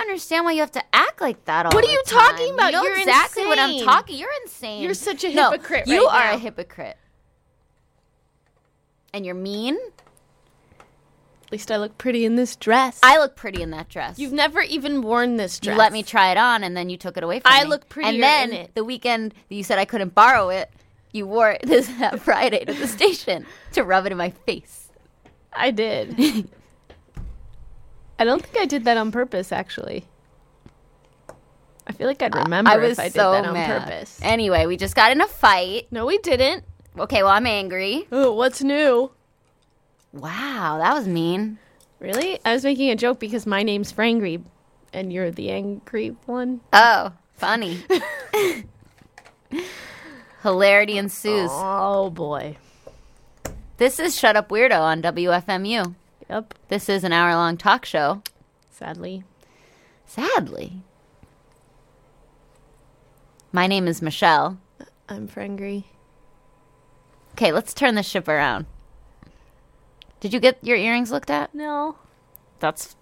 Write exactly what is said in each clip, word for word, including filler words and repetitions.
understand why you have to act like that all What the are you time. talking about? You know You're exactly insane. what I'm talking. You're insane. You're such a no, hypocrite you right are now. a hypocrite. And you're mean. At least I look pretty in this dress. I look pretty in that dress. You've never even worn this dress. You let me try it on, and then you took it away from I me. look prettier And then in it. the weekend that you said I couldn't borrow it, you wore it this Friday to the station to rub it in my face. I did. I don't think I did that on purpose, actually. I feel like I'd remember I was if I did so that on mad. purpose. Anyway, we just got in a fight. No, we didn't. Okay, well, I'm angry. Oh, what's new? Wow, that was mean. Really? I was making a joke because my name's Frangry, and you're the angry one. Oh, funny. Hilarity ensues. Oh, boy. This is Shut Up Weirdo on W F M U. Yep. This is an hour-long talk show. Sadly. Sadly. My name is Michelle. I'm Frangry. Okay, let's turn this ship around. Did you get your earrings looked at? No. That's...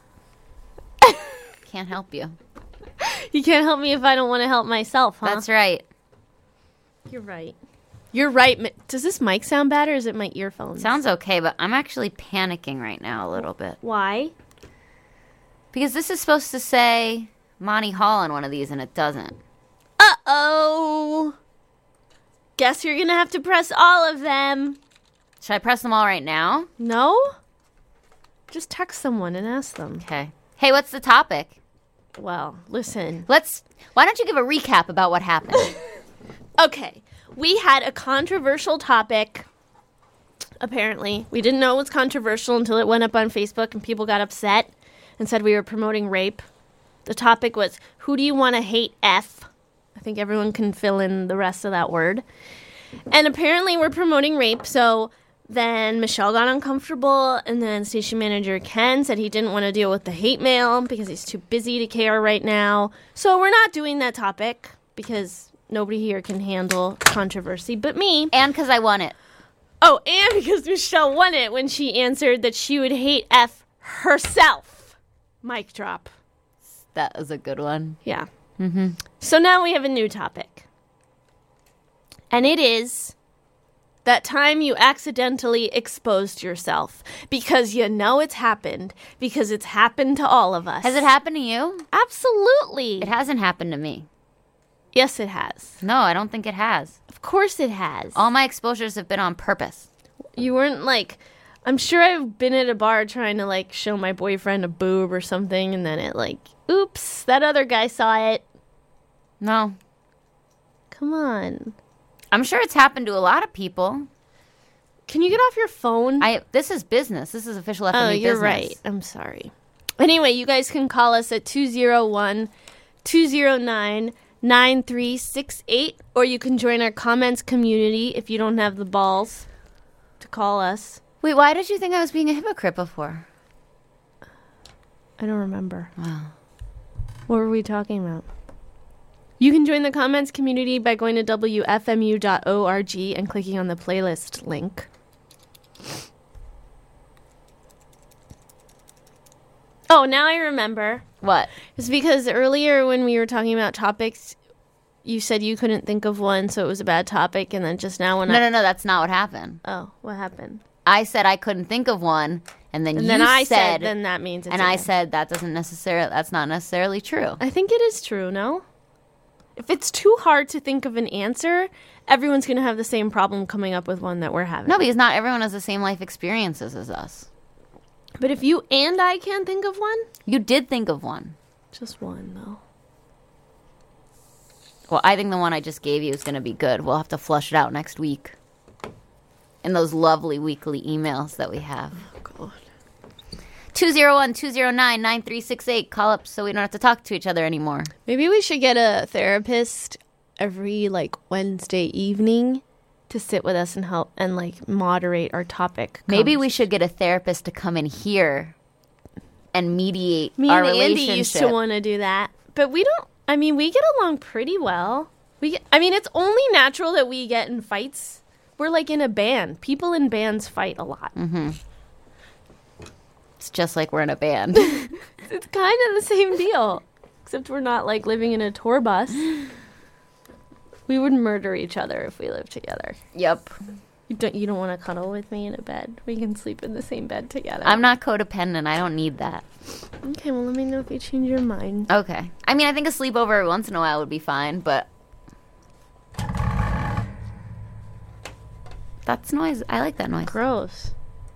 Can't help you. You can't help me if I don't want to help myself, huh? That's right. You're right. You're right. Mi- Does this mic sound bad or is it my earphones? Sounds okay, but I'm actually panicking right now a little bit. Why? Because this is supposed to say Monty Hall on one of these, and it doesn't. Uh-oh. Guess you're going to have to press all of them. Should I press them all right now? No? Just text someone and ask them. Okay. Hey, what's the topic? Well, listen. Let's... Why don't you give a recap about what happened? Okay. We had a controversial topic, apparently. We didn't know it was controversial until it went up on Facebook and people got upset and said we were promoting rape. The topic was, who do you want to hate F? I think everyone can fill in the rest of that word. And apparently we're promoting rape, so then Michelle got uncomfortable, and then station manager Ken said he didn't want to deal with the hate mail because he's too busy to care right now. So we're not doing that topic because nobody here can handle controversy but me. And because I won it. Oh, and because Michelle won it when she answered that she would hate F herself. Mic drop. That was a good one. Yeah. Mm-hmm. So now we have a new topic. And it is that time you accidentally exposed yourself. Because you know it's happened. Because it's happened to all of us. Has it happened to you? Absolutely. It hasn't happened to me. Yes, it has. No, I don't think it has. Of course it has. All my exposures have been on purpose. You weren't like... I'm sure I've been at a bar trying to, like, show my boyfriend a boob or something, and then it, like, oops, that other guy saw it. No. Come on. I'm sure it's happened to a lot of people. Can you get off your phone? I. This is business. This is official F M U oh, you're business. right. I'm sorry. Anyway, you guys can call us at two oh one, two oh nine, nine three six eight, or you can join our comments community if you don't have the balls to call us. Wait, why did you think I was being a hypocrite before? I don't remember. Wow. What were we talking about? You can join the comments community by going to W F M U dot org and clicking on the playlist link. Oh, now I remember. What? It's because earlier when we were talking about topics, you said you couldn't think of one, so it was a bad topic, and then just now when No, I... no, no, that's not what happened. Oh, what happened? I said I couldn't think of one, and then And you then I said, said, then that means it's and I okay. said that doesn't necessarily, that's not necessarily true. I think it is true, no? If it's too hard to think of an answer, everyone's going to have the same problem coming up with one that we're having. No, because not everyone has the same life experiences as us. But if you and I can't think of one? You did think of one. Just one, though. Well, I think the one I just gave you is going to be good. We'll have to flush it out next week. In those lovely weekly emails that we have. Oh, God. two oh one, two oh nine, nine three six eight. Call up so we don't have to talk to each other anymore. Maybe we should get a therapist every, like, Wednesday evening to sit with us and help and, like, moderate our topic. Maybe we should get a therapist to come in here and mediate Me our and relationship. Andy used to want to do that. But we don't, I mean, we get along pretty well. We get, I mean, it's only natural that we get in fights. We're like in a band. People in bands fight a lot. Mm-hmm. It's just like we're in a band. it's kind of the same deal, except we're not like living in a tour bus. We would murder each other if we lived together. Yep. You don't you don't want to cuddle with me in a bed? We can sleep in the same bed together. I'm not codependent. I don't need that. Okay, well, let me know if you change your mind. Okay. I mean, I think a sleepover every once in a while would be fine, but that's noise. I like that noise. Gross.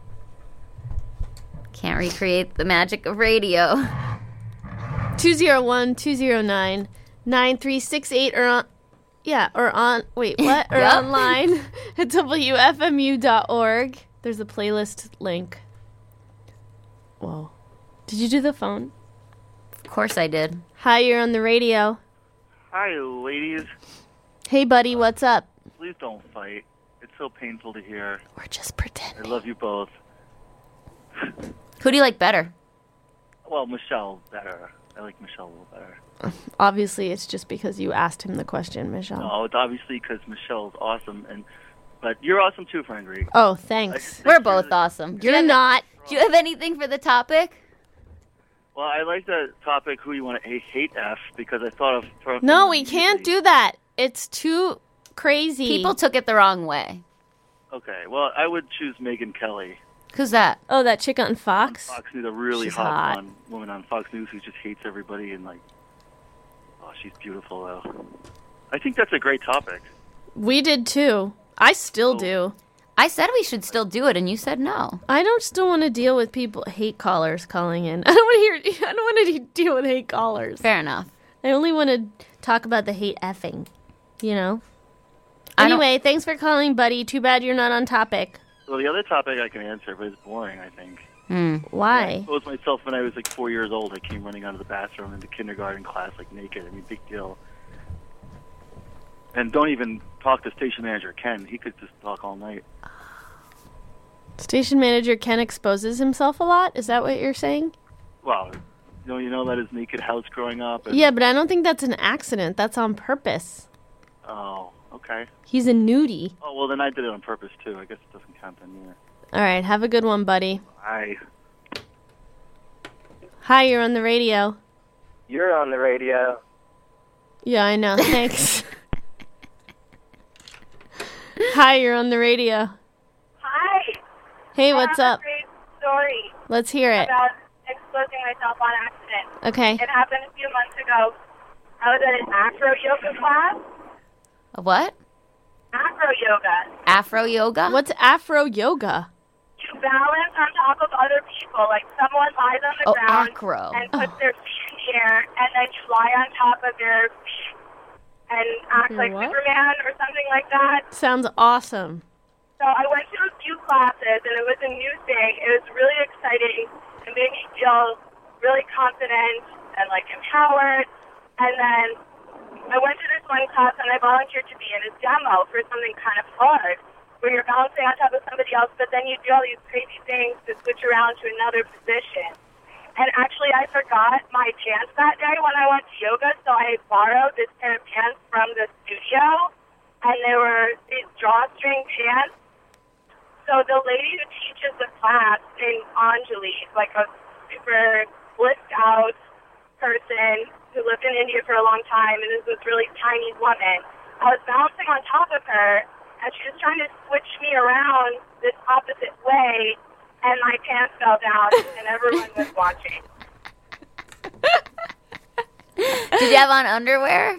Can't recreate the magic of radio. two oh one, two oh nine, nine three six eight or on Yeah, or on wait, what? Or Yep. online at W F M U dot org. There's a playlist link. Whoa. Did you do the phone? Of course I did. Hi, you're on the radio. Hi, ladies. Hey, buddy, what's up? Please don't fight. It's so painful to hear. We're just I pretending. love you both. Who do you like better? Well, Michelle better. I like Michelle a little better. Obviously, it's just because you asked him the question, Michelle. No, it's obviously because Michelle's awesome, and but you're awesome too, Frank. Oh, thanks. We're both awesome. Do you You're have- not. Do you have anything for the topic? Well, I like the topic, who you want to hate F, because I thought of... From No, we can't do that. It's too crazy. People took it the wrong way. Okay, well, I would choose Megan Kelly. Who's that? Oh, that chick on Fox? Fox News, a really She's hot, hot. blonde woman on Fox News who just hates everybody, and like, oh, she's beautiful, though. I think that's a great topic. We did too. I still Oh. do. I said we should still do it, and you said no. I don't still want to deal with people, hate callers calling in. I don't want to hear, I don't want to deal with hate callers. Fair enough. I only want to talk about the hate effing, you know? I don't- Anyway, thanks for calling, buddy. Too bad you're not on topic. Well, the other topic I can answer, but it's boring, I think. Hmm. I Why? exposed myself when I was like four years old. I came running out of the bathroom in the kindergarten class like naked. I mean, big deal. And don't even talk to station manager Ken. He could just talk all night. Station manager Ken exposes himself a lot? Is that what you're saying? Well, you know, you know that his naked house growing up. And, Yeah, but I don't think that's an accident. That's on purpose. Oh, okay. He's a nudie. Oh, well, then I did it on purpose too. I guess it doesn't count then either. All right, have a good one, buddy. I. Hi, you're on the radio. You're on the radio. Yeah, I know. Thanks. Hi, you're on the radio. Hi. Hey, I what's have up? A great story Let's hear it. about exposing myself on accident. Okay. It happened a few months ago. I was at an Afro yoga class. A what? Afro yoga. Afro yoga? What's Afro yoga? You balance on top of other people. Like someone lies on the Oh, ground acro. and puts their feet in the air, and then you lie on top of their feet and act like What? Superman or something like that. Sounds awesome. So I went to a few classes, and it was a new thing. It was really exciting. It made me feel really confident and, like, empowered. And then I went to this one class, and I volunteered to be in a demo for something kind of hard, where you're balancing on top of somebody else, but then you do all these crazy things to switch around to another position. And actually, I forgot my pants that day when I went to yoga, so I borrowed this pair of pants from the studio, and they were these drawstring pants. So the lady who teaches the class named Anjali, like a super blitzed out person who lived in India for a long time and is this really tiny woman. I was bouncing on top of her, and she was trying to switch me around this opposite way, and my pants fell down, and everyone was watching. Did you have on underwear?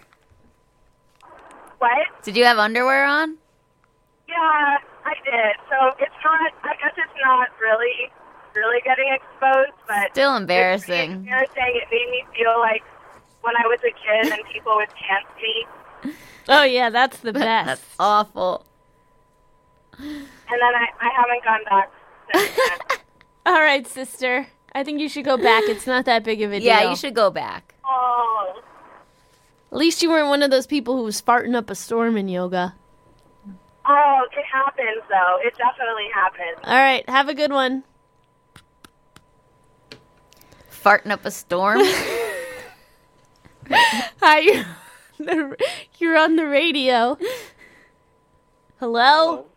What? Did you have underwear on? Yeah, I did. So it's not, I guess it's not really, really getting exposed, but Still it's embarrassing. embarrassing. It made me feel like when I was a kid and people would pants me. Oh, yeah, that's the best. That's awful. And then I, I haven't gone back since then. All right, sister. I think you should go back. It's not that big of a deal. Yeah, you should go back. Oh. At least you weren't one of those people who was farting up a storm in yoga. Oh, it happens, though. It definitely happens. All right, have a good one. Farting up a storm. Hi, you're on the, you're on the radio. Hello?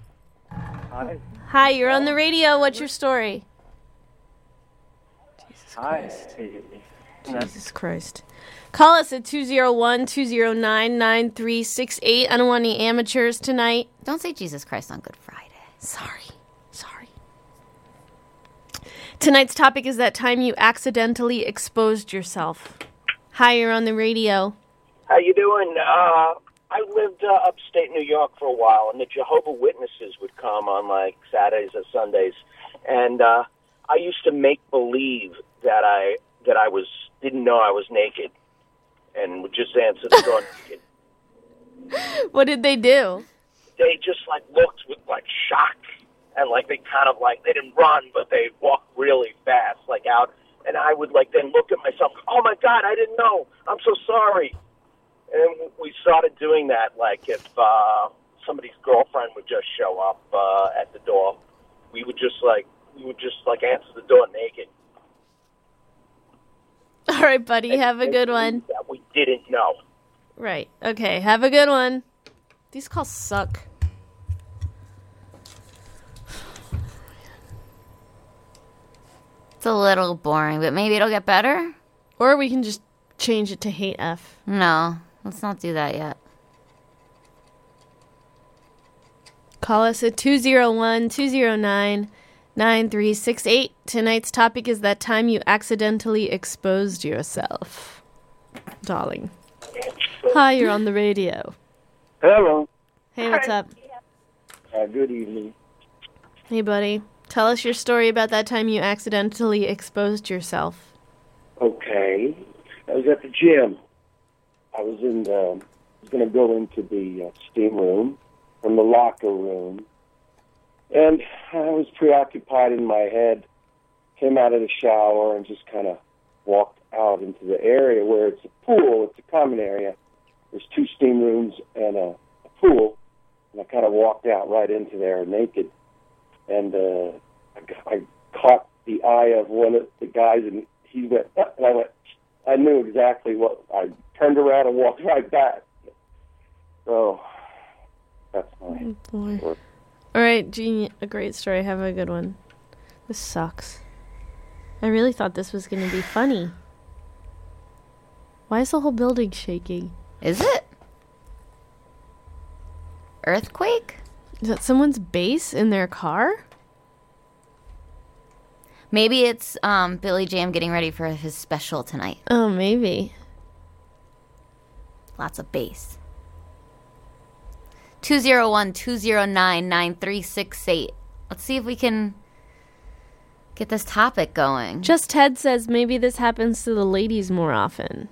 Hi. Hi, you're on the radio. What's your story? Jesus Christ. Hi. Jesus Christ. Call us at two oh one, two oh nine, nine three six eight. I don't want any amateurs tonight. Don't say Jesus Christ on Good Friday. Sorry. Sorry. Tonight's topic is that time you accidentally exposed yourself. Hi, you're on the radio. How you doing? Uh, I lived uh, upstate New York for a while, and the Jehovah Witnesses would come on like Saturdays or Sundays, and uh, I used to make believe that I that I was didn't know I was naked, and would just answer the door naked. What did they do? They just like looked with like shock, and like they kind of like they didn't run, but they walked really fast, like out. And I would like then look at myself. Oh my God, I didn't know. I'm so sorry. And we started doing that, like if uh, somebody's girlfriend would just show up uh, at the door, we would just like we would just like answer the door naked. All right, buddy, And have a good one. That we didn't know. Right. Okay, have a good one. These calls suck. It's a little boring, but maybe it'll get better. Or we can just change it to hate F. No, let's not do that yet. Call us at two oh one, two oh nine, nine three six eight. Tonight's topic is that time you accidentally exposed yourself. Darling. Hi, you're on the radio. Hello. Hey, what's up? Uh, good evening. Hey, buddy. Tell us your story about that time you accidentally exposed yourself. Okay. I was at the gym. I was in the, I was going to go into the uh, steam room from the locker room. And I was preoccupied in my head, came out of the shower and just kind of walked out into the area where it's a pool. It's a common area. There's two steam rooms and a, a pool. And I kind of walked out right into there naked. And uh, I, I caught the eye of one of the guys, and he went, ah, and I went, I knew exactly what, I turned around and walked right back. So, that's my Oh, boy. story. All right, Gene, a great story. Have a good one. This sucks. I really thought this was going to be funny. Why is the whole building shaking? Is it? Earthquake? Is that someone's bass in their car? Maybe it's um, Billy Jam getting ready for his special tonight. Oh, maybe. Lots of bass. two oh one, two oh nine, nine three six eight. Let's see if we can get this topic going. Just Ted says maybe this happens to the ladies more often.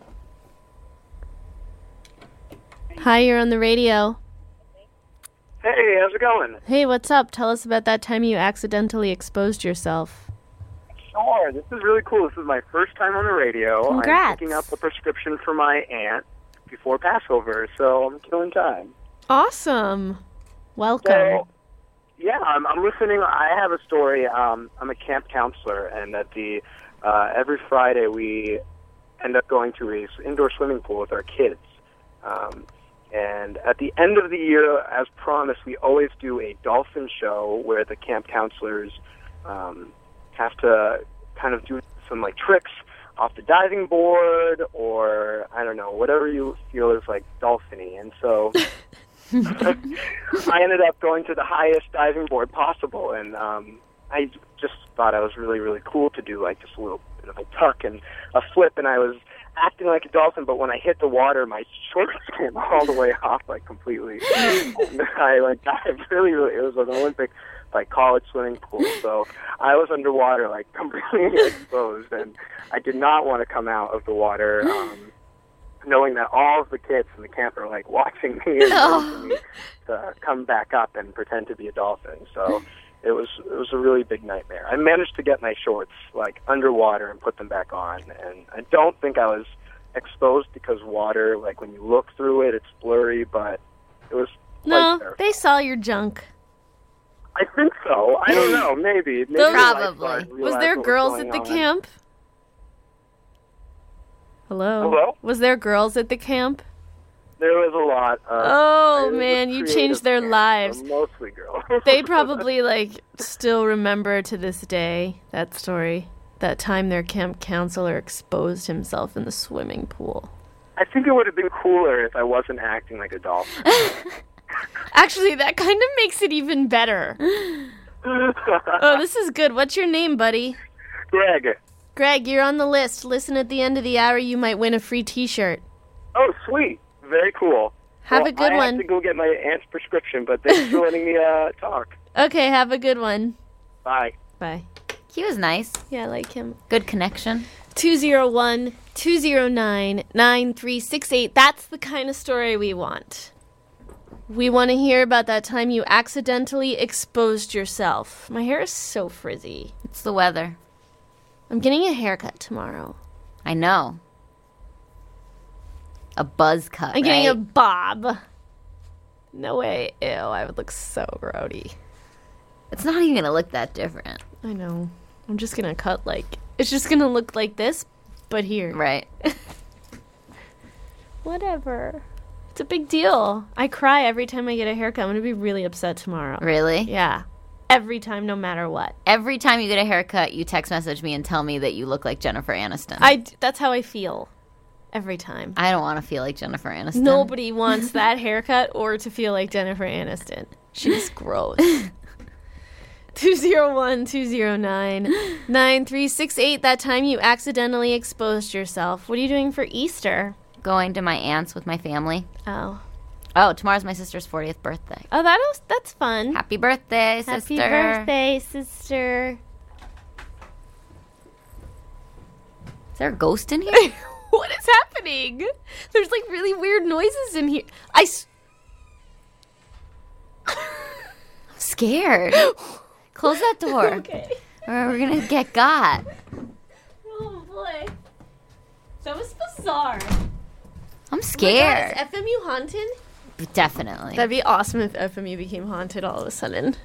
Hi, you're on the radio. Hey, how's it going? Hey, what's up? Tell us about that time you accidentally exposed yourself. Sure, this is really cool. This is my first time on the radio. Congrats. I'm picking up a prescription for my aunt before Passover, so I'm killing time. Awesome. Welcome. So, yeah, I'm, I'm listening. I have a story. Um, I'm a camp counselor, and at the uh, every Friday we end up going to a s- indoor swimming pool with our kids. Um, and at the end of the year, as promised, we always do a dolphin show where the camp counselors um, have to kind of do some like tricks off the diving board, or I don't know, whatever you feel is like dolphin-y. And so I ended up going to the highest diving board possible, and um, I just thought I was really, really cool to do like just a little bit of a tuck and a flip, and I was acting like a dolphin, but when I hit the water, my shorts came all the way off, like completely. And I like dived really, really. It was an Olympic, like college swimming pool, so I was underwater, like completely exposed, and I did not want to come out of the water, um, knowing that all of the kids in the camp are like watching me and waiting for me to come back up and pretend to be a dolphin. So it was it was a really big nightmare. I managed to get my shorts like underwater and put them back on, and I don't think I was exposed because water, like when you look through it, it's blurry, but it was No, quite they saw your junk. I think so. I don't know. Maybe. maybe Those- the lifeguard Probably. Was realized there what girls going at the on. camp? Hello? Hello? Was there girls at the camp? There was a lot. Of, Oh, it was a man, you creative changed their camp, lives. so mostly girls. They probably, like, still remember to this day that story. that time their camp counselor exposed himself in the swimming pool? I think it would have been cooler if I wasn't acting like a dolphin. Actually, that kind of makes it even better. Oh, this is good. What's your name, buddy? Greg. Greg, you're on the list. Listen at the end of the hour, you might win a free t-shirt. Oh, sweet. Very cool. Have well, a good I one. I have to go get my aunt's prescription, but thanks for letting me uh, talk. Okay, have a good one. Bye. Bye. He was nice. Yeah, I like him. Good connection. two oh one, two oh nine, nine three six eight. That's the kind of story we want. We want to hear about that time you accidentally exposed yourself. My hair is so frizzy. It's the weather. I'm getting a haircut tomorrow. I know. A buzz cut, I'm getting right? a bob. No way. Ew, I would look so grody. It's not even going to look that different. I know. I'm just going to cut like... It's just going to look like this, but here. Right. Whatever. It's a big deal. I cry every time I get a haircut. I'm going to be really upset tomorrow. Really? Yeah. Every time, no matter what. Every time you get a haircut, you text message me and tell me that you look like Jennifer Aniston. I d- that's how I feel. Every time. I don't want to feel like Jennifer Aniston. Nobody wants that haircut or to feel like Jennifer Aniston. She's gross. two oh one, two oh nine, nine three six eight. That time you accidentally exposed yourself. What are you doing for Easter? Going to my aunt's with my family. Oh. Oh, tomorrow's my sister's fortieth birthday. Oh, that was, that's fun. Happy birthday, sister. Happy birthday, sister. Is there a ghost in here? What is happening? There's like really weird noises in here. I. S- I'm scared. Close that door. okay. Or we're going to get got. Oh, boy. That was bizarre. I'm Oh my God, scared. is F M U haunted? Definitely. That'd be awesome if F M U became haunted all of a sudden.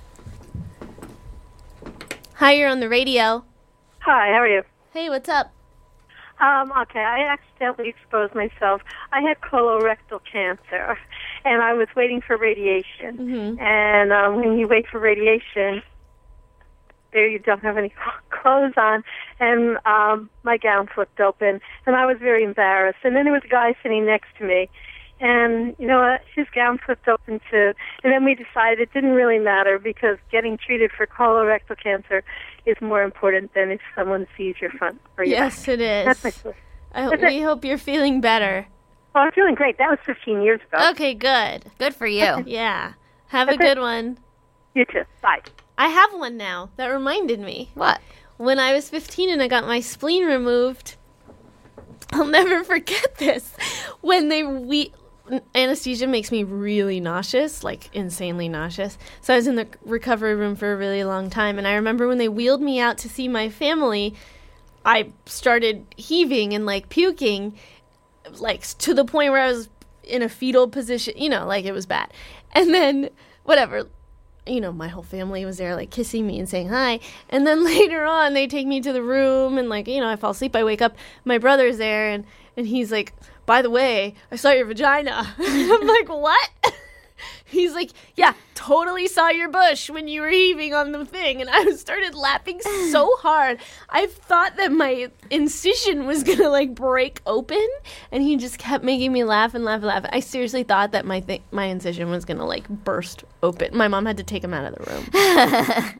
Hi, you're on the radio. Hi, how are you? Hey, what's up? Um, okay, I accidentally exposed myself. I had colorectal cancer, and I was waiting for radiation. Mm-hmm. And um, when you wait for radiation, there you don't have any clothes on, and um, my gown flipped open, and I was very embarrassed. And then there was a guy sitting next to me, and you know what? His gown flipped open too. And then we decided it didn't really matter because getting treated for colorectal cancer is more important than if someone sees your front or your Yes, back. it is. That's my story. I hope, That's it. we hope you're feeling better. Oh, I'm feeling great. That was fifteen years ago. Okay, good. Good for you. Yeah. Have a That's it. good one. You too. Bye. I have one now. That reminded me. What? When I was fifteen and I got my spleen removed, I'll never forget this. When they we anesthesia makes me really nauseous, like insanely nauseous. So I was in the recovery room for a really long time, and I remember when they wheeled me out to see my family, I started heaving and like puking, like to the point where I was in a fetal position, you know, like it was bad. And then whatever, you know, my whole family was there, like, kissing me and saying hi. And then later on, they take me to the room, and, like, you know, I fall asleep. I wake up. My brother's there, and, and he's like, by the way, I saw your vagina. I'm like, what? He's like, yeah, totally saw your bush when you were heaving on the thing. And I started laughing so hard. I thought that my incision was going to, like, break open. And he just kept making me laugh and laugh and laugh. I seriously thought that my th- my incision was going to, like, burst open. My mom had to take him out of the room.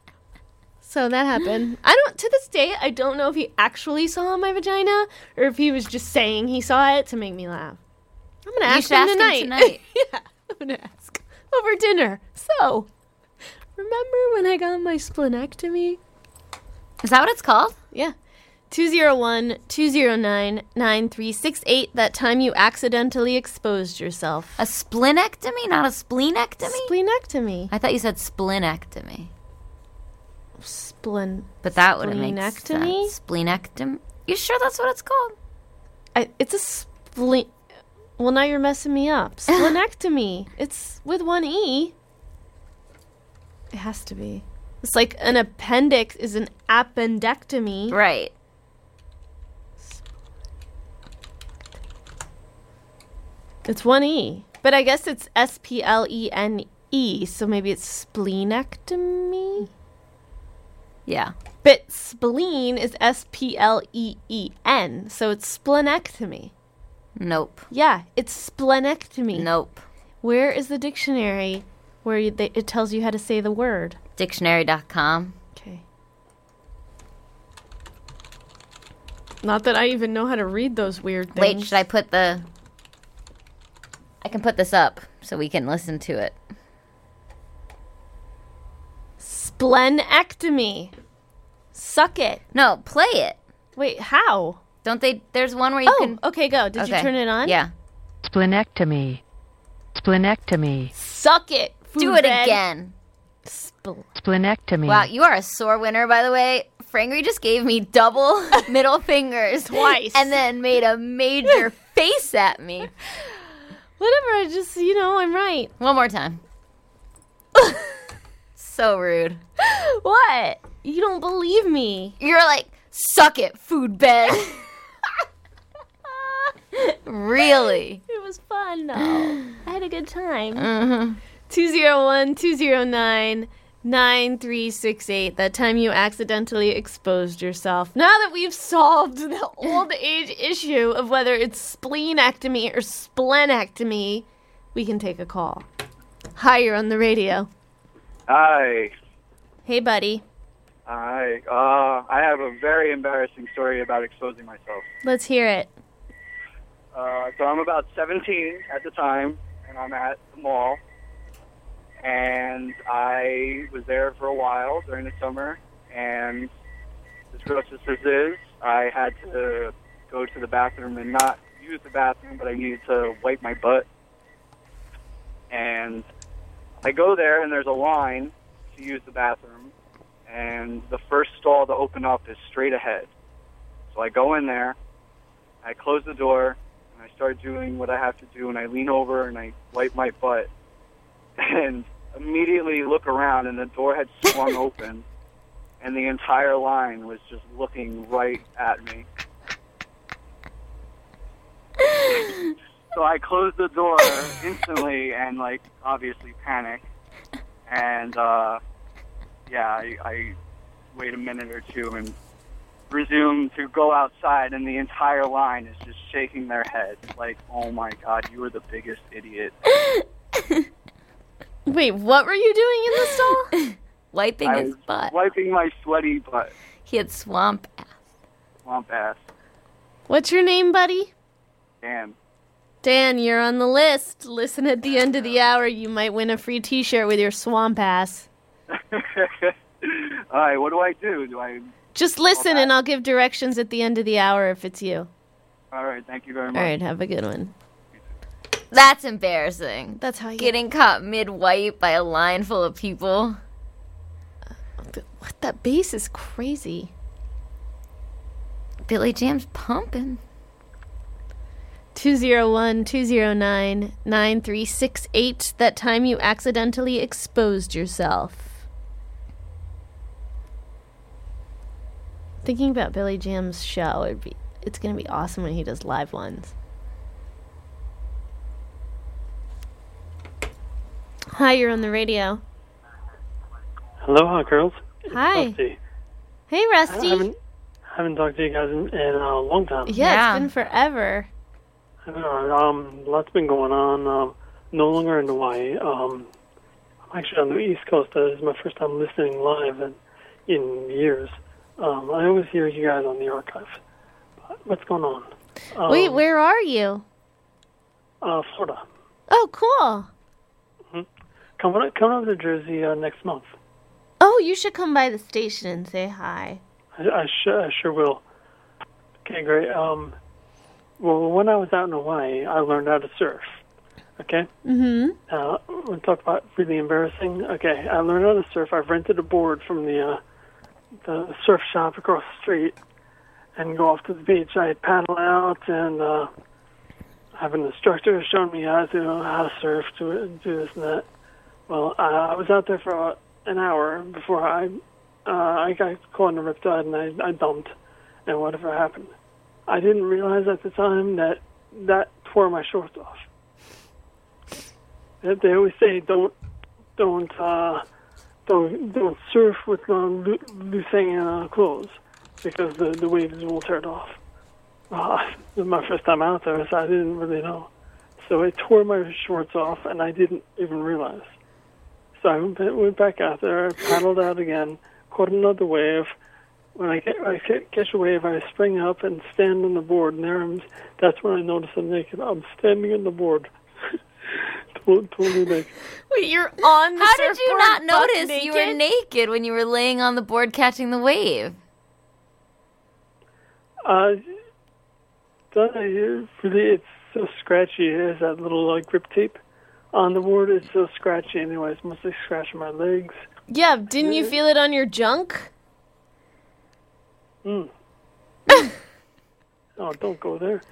So that happened. I don't, to this day, I don't know if he actually saw my vagina or if he was just saying he saw it to make me laugh. I'm going to You ask should him ask him tonight. tonight. Yeah, I'm going to ask over dinner. So, remember when I got my splenectomy? Is that what it's called? Yeah. two oh one, two oh nine, nine three six eight. That time you accidentally exposed yourself. A splenectomy, not a spleenectomy? Splenectomy. I thought you said splenectomy. Splen. But that wouldn't make Splenectomy? sense. Splenectomy? You sure that's what it's called? I, it's a spleen. Well, now you're messing me up. Splenectomy. It's with one E. It has to be. It's like an appendix is an appendectomy. Right. It's one E. But I guess it's S P L E N E, so maybe it's spleenectomy? Yeah. But spleen is S P L E E N, so it's splenectomy. Nope. Yeah, it's splenectomy. Nope. Where is the dictionary where you, they, it tells you how to say the word? Dictionary dot com. Okay. Not that I even know how to read those weird things. Wait, should I put the... I can put this up so we can listen to it. Splenectomy. Suck it. No, play it. Wait, how? Don't they... There's one where you Oh, can... okay, go. Did you Okay. turn it on? Yeah. Splenectomy. Splenectomy. Suck it. Do it foodbed. again. Spl- Splenectomy. Wow, you are a sore winner, by the way. Frangry just gave me double middle fingers. Twice. And then made a major face at me. Whatever, I just, you know, I'm right. One more time. So rude. What? You don't believe me. You're like, suck it, food bed. Really? It was fun, though. I had a good time. Mm-hmm. two oh one, two oh nine, nine three six eight. That time you accidentally exposed yourself. Now that we've solved the old age issue of whether it's spleenectomy or splenectomy, we can take a call. Hi, you're on the radio. Hi. Hey, buddy. Hi. Uh, I have a very embarrassing story about exposing myself. Let's hear it. Uh, so I'm about seventeen at the time, and I'm at the mall. And I was there for a while during the summer, and as gross as this is, I had to go to the bathroom and not use the bathroom, but I needed to wipe my butt. And I go there, and there's a line to use the bathroom, and the first stall to open up is straight ahead. So I go in there, I close the door, and I start doing what I have to do, and I lean over and I wipe my butt. And immediately look around, and the door had swung open, and the entire line was just looking right at me. So I closed the door instantly and, like, obviously panicked. And, uh, yeah, I, I wait a minute or two and resume to go outside, and the entire line is just shaking their head like, oh, my God, you were the biggest idiot. Wait, what were you doing in the stall? Wiping I his was butt. wiping my sweaty butt. He had swamp ass. Swamp ass. What's your name, buddy? Damn. Dan, you're on the list. Listen at the end of the hour. You might win a free t-shirt with your swamp ass. All right, what do I do? Do I... Just listen, and I'll give directions at the end of the hour if it's you. All right, thank you very much. All right, have a good one. That's embarrassing. That's how you Getting caught mid-wipe by a line full of people. What? That bass is crazy. Billy Jam's pumping. two oh one, two oh nine, nine three six eight. That time you accidentally exposed yourself. Thinking about Billy Jam's show, it'd be, it's going to be awesome when he does live ones. Hi, you're on the radio. Aloha, girls. Hi. Rusty. Hey, Rusty. I haven't, haven't talked to you guys in, in a long time. Yeah, Yeah. it's been forever. I don't know. Um, lots been going on. Um, no longer in Hawaii. Um, I'm actually on the East Coast. Uh, This is my first time listening live in, in years. Um, I always hear you guys on the archive. What's going on? Um, Wait, where are you? Uh, Florida. Oh, cool. Coming come over to Jersey uh, next month. Oh, you should come by the station and say hi. I, I, sure, I sure will. Okay, great. Um, well, when I was out in Hawaii, I learned how to surf. Okay? Mm-hmm. Uh, we'll talk about really embarrassing. Okay, I learned how to surf. I've rented a board from the uh, the surf shop across the street and go off to the beach. I paddle out and uh, have an instructor showing me how to how to surf, to do this and that. Well, uh, I was out there for uh, an hour before I uh, I got caught in a riptide and I, I dumped, and whatever happened. I didn't realize at the time that that tore my shorts off. They always say don't don't uh, don't don't surf with uh, loo- loose hanging uh, clothes because the the waves will tear it off. Uh, it was my first time out there, so I didn't really know. So I tore my shorts off, and I didn't even realize. So I went went back out there, paddled out again, caught another wave. When I, get, I catch a wave, I spring up and stand on the board, and there I'm, that's when I notice I'm naked. I'm standing on the board. Totally naked. Wait, you're on the How did you surfboard not buck notice naked? you were naked when you were laying on the board catching the wave? Uh, don't I, really, it's so scratchy. It has that little uh, grip tape on the board. It's so scratchy anyway. It's mostly scratching my legs. Yeah, didn't you feel it on your junk? Mm. Oh, don't go there.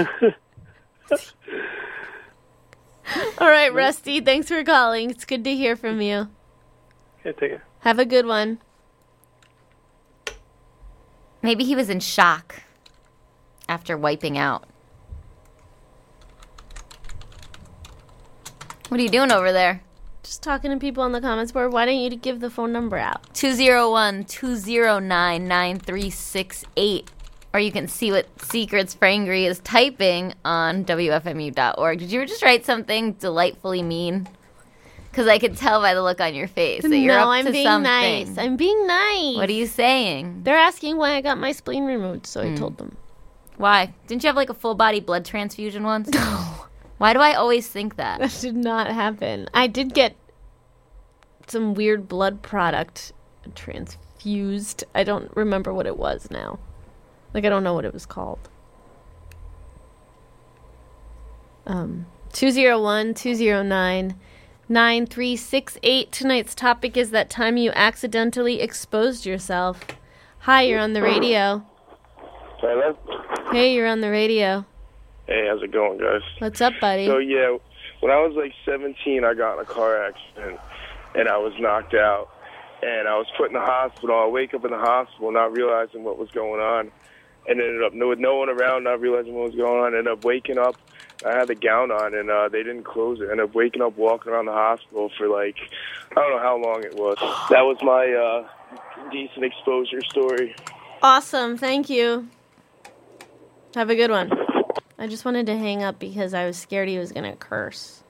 All right, Rusty, thanks for calling. It's good to hear from you. Okay, take it. Have a good one. Maybe he was in shock after wiping out. What are you doing over there? Just talking to people on the comments board. Why don't you give the phone number out? two oh one, two oh nine, nine three six eight. Or you can see what Secrets Frangry is typing on W F M U dot org. Did you just write something delightfully mean? Because I could tell by the look on your face that you're no, up I'm to being something. nice. I'm being nice. What are you saying? They're asking why I got my spleen removed, so I told them. Why? Didn't you have like a full body blood transfusion once? No. Why do I always think that? That did not happen. I did get some weird blood product transfused. I don't remember what it was now. Like, I don't know what it was called. Um, two oh one, two oh nine, nine three six eight. Tonight's topic is that time you accidentally exposed yourself. Hi, you're on the radio. Hello? Hey, you're on the radio. Hey, how's it going, guys? What's up, buddy? So, yeah, when I was like seventeen, I got in a car accident, and I was knocked out. And I was put in the hospital. I wake up in the hospital not realizing what was going on. And ended up with no one around, not realizing what was going on. Ended up waking up. I had the gown on, and uh, they didn't close it. Ended up waking up, walking around the hospital for like, I don't know how long it was. That was my uh, decent exposure story. Awesome. Thank you. Have a good one. I just wanted to hang up because I was scared he was going to curse.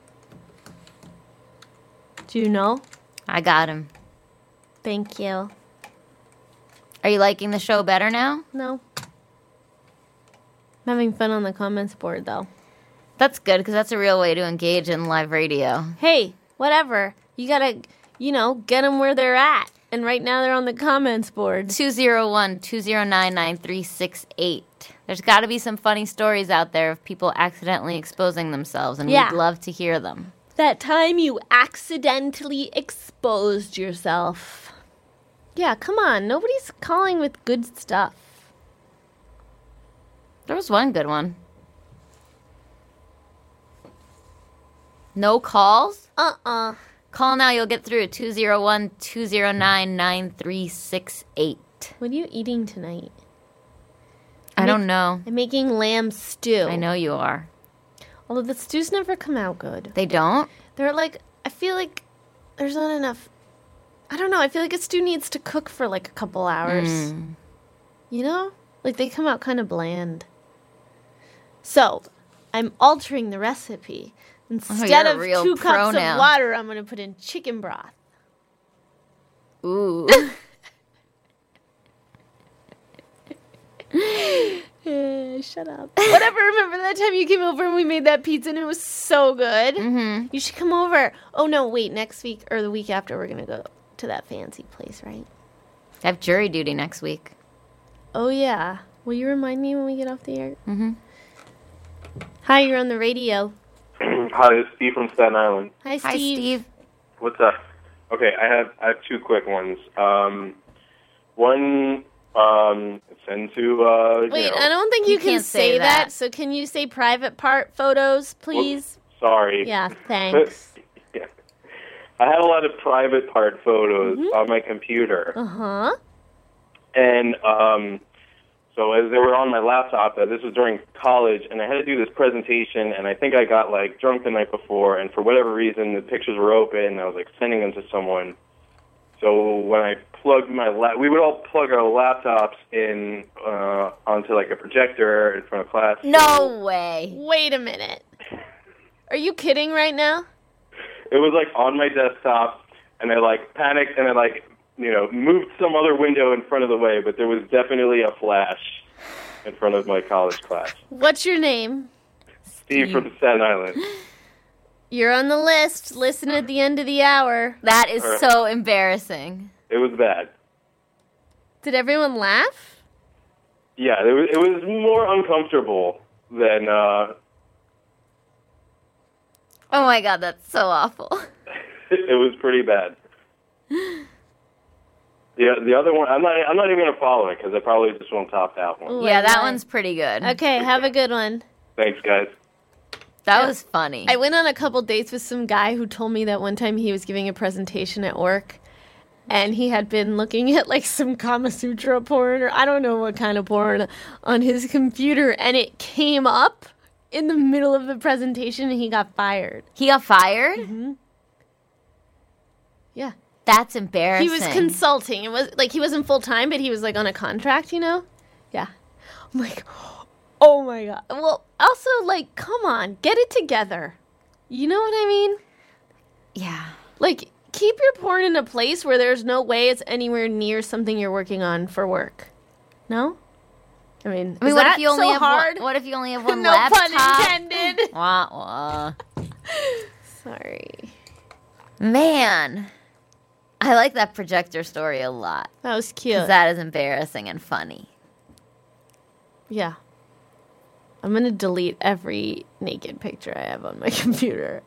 Do you know? I got him. Thank you. Are you liking the show better now? No. I'm having fun on the comments board, though. That's good, because that's a real way to engage in live radio. Hey, whatever. You gotta, you know, get them where they're at. And right now they're on the comments board. two oh one, two oh nine, nine three six eight. There's got to be some funny stories out there of people accidentally exposing themselves, and Yeah. we'd love to hear them. That time you accidentally exposed yourself. Yeah, come on. Nobody's calling with good stuff. There was one good one. No calls? Uh-uh. Call now, you'll get through. two oh one, two oh nine, nine three six eight. What are you eating tonight? I don't know. I'm making lamb stew. I know you are. Although the stews never come out good. They don't? They're like, I feel like there's not enough. I don't know. I feel like a stew needs to cook for like a couple hours. Mm. You know? Like they come out kind of bland. So, I'm altering the recipe. Instead you're a of real two pro cups now. of water, I'm going to put in chicken broth. Ooh. Eh, shut up. Whatever. Remember that time you came over and we made that pizza and it was so good? Mm-hmm. You should come over. Oh, no, wait. Next week or the week after, we're going to go to that fancy place, right? I have jury duty next week. Oh, yeah. Will you remind me when we get off the air? Mm-hmm. Hi, you're on the radio. Hi, it's Steve from Staten Island. Hi, Steve. Hi, Steve. What's up? Okay, I have I have two quick ones. Um, one, um, send to uh. Wait, you know, I don't think you, You can can't say say that. that. So can you say private part photos, please? Sorry. Yeah, thanks. yeah. I had a lot of private part photos Mhm. on my computer, Uh-huh. and um, so as they were on my laptop, uh, this was during college, and I had to do this presentation, and I think I got like drunk the night before, and for whatever reason, the pictures were open, and I was like sending them to someone, So when I plugged my lap, we would all plug our laptops in uh, onto like a projector in front of class. No way. Wait a minute. Are you kidding right now? It was like on my desktop, and I like panicked, and I like you know moved some other window in front of the way, but there was definitely a flash in front of my college class. What's your name? Steve from Staten Island. You're on the list. Listen at the end of the hour. That is Alright. so embarrassing. It was bad. Did everyone laugh? Yeah, it was, it was more uncomfortable than. Uh, Oh my god, that's so awful. it was pretty bad. The the other one, I'm not I'm not even gonna follow it because I probably just won't top that one. Ooh, Yeah, I that lied. one's pretty good. Okay, have a good one. Thanks, guys. That was funny. I went on a couple dates with some guy who told me that one time he was giving a presentation at work, and he had been looking at like some Kama Sutra porn, or I don't know what kind of porn, on his computer, and it came up in the middle of the presentation, and he got fired. He got fired? Mm-hmm. Yeah. That's embarrassing. He was consulting. It was like he wasn't full time, but he was like on a contract, you know? Yeah. I'm like, oh my god. Well, also like, come on, get it together. You know what I mean? Yeah. Like, keep your porn in a place where there's no way it's anywhere near something you're working on for work. No? I mean, I mean, is what that if you only so have hard? One, what if you only have one No laptop? pun intended. Wah, wah. Sorry. Man, I like that projector story a lot. That was cute. 'Cause that is embarrassing and funny. Yeah. I'm going to delete every naked picture I have on my computer.